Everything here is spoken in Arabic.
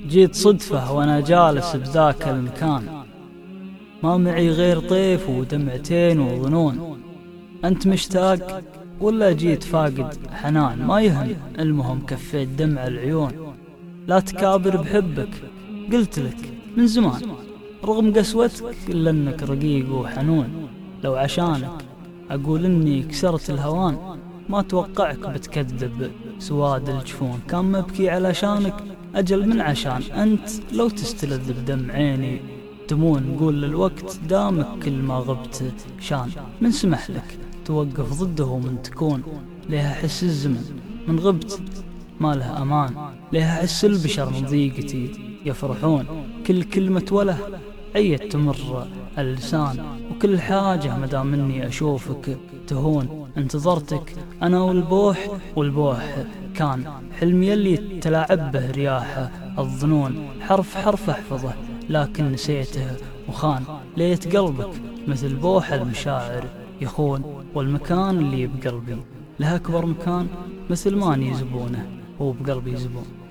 جيت صدفة وانا جالس بذاك المكان، ما معي غير طيف ودمعتين وظنون. انت مشتاق ولا جيت فاقد حنان؟ ما يهم، المهم كفيت دمع العيون. لا تكابر بحبك، قلت لك من زمان، رغم قسوتك إلا انك رقيق وحنون. لو عشانك اقول اني كسرت الهوان، ما توقعك بتكذب سواد الجفون. كان مبكي علشانك أجل من عشان أنت، لو تستلذ بدمع عيني تمون. قول للوقت دامك كل ما غبت شان، من سمح لك توقف ضده من تكون. ليها حس الزمن من غبت ما لها أمان، ليها حس البشر من ضيقتي يفرحون. كل كلمة وله عيت تمر اللسان، وكل حاجة مدام اني اشوفك تهون. انتظرتك انا والبوح كان حلمي اللي تلاعب به رياح الظنون. حرف حرف احفظه لكن نسيته وخان، ليت قلبك مثل بوح المشاعر يخون. والمكان اللي بقلبي له اكبر مكان، مثل ما يزبونه هو بقلبي يزبون.